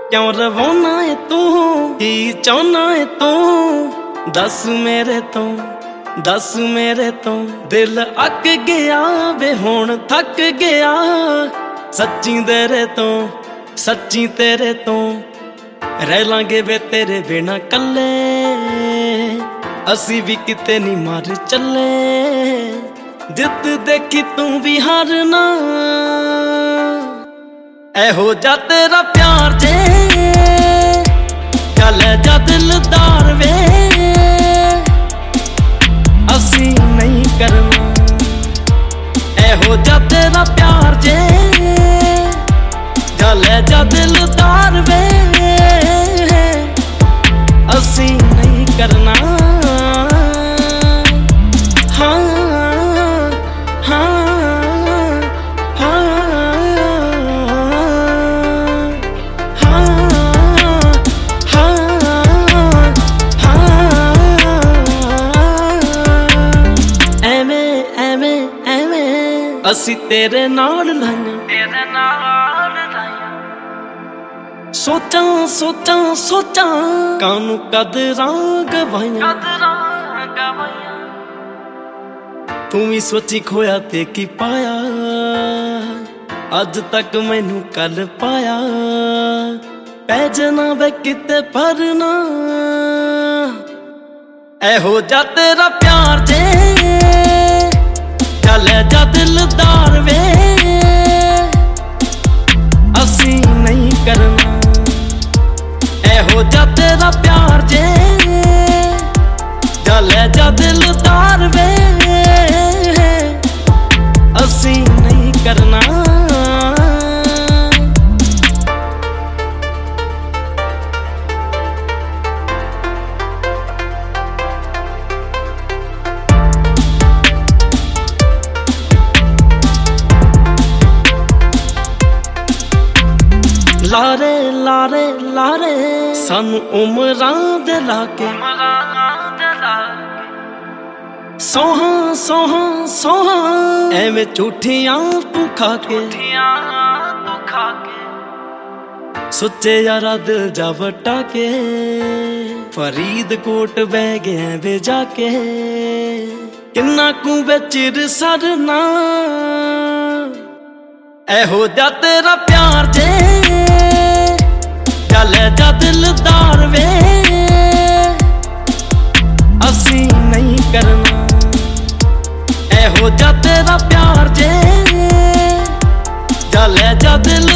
क्यों रवाना है तू की चाहना है तू दस मेरे तो दिल अक गया वे हुण थक गया सच्ची तेरे तो रह लांगे वे तेरे बिना कल्ले असी भी किते नहीं मार चले जित देखी तू भी हारना एहो जा तेरा प्यार जे चल जा दिलदार वे असी नहीं करना एहो जा तेरा प्यार जे चल जा दिलदार वे असी नहीं करना असी तेरे नाल लाइया सोचा कानू कदरां गवाइयां तू भी सोची खोया ते की पाया अज तक मैनू कल पाया पै जना वे किते भरना एहो जा तेरा प्यार जे चल जा दिलदार वे असी नहीं करना एहो जा तेरा प्यार जे चल जा दिलदार वे असी नहीं करना लारे सानू उमरां दे लाके सोहा एवें झूठियां तू खाके सुच्चे यारा दिल जा वटा के फरीदकोट बह गए वे जाके किन्ना कू वे चिर सरना एहो जा तेरा प्यार जे चल जा दिलदार वे असी नहीं करना एहो जा तेरा प्यार जे चल जा दिल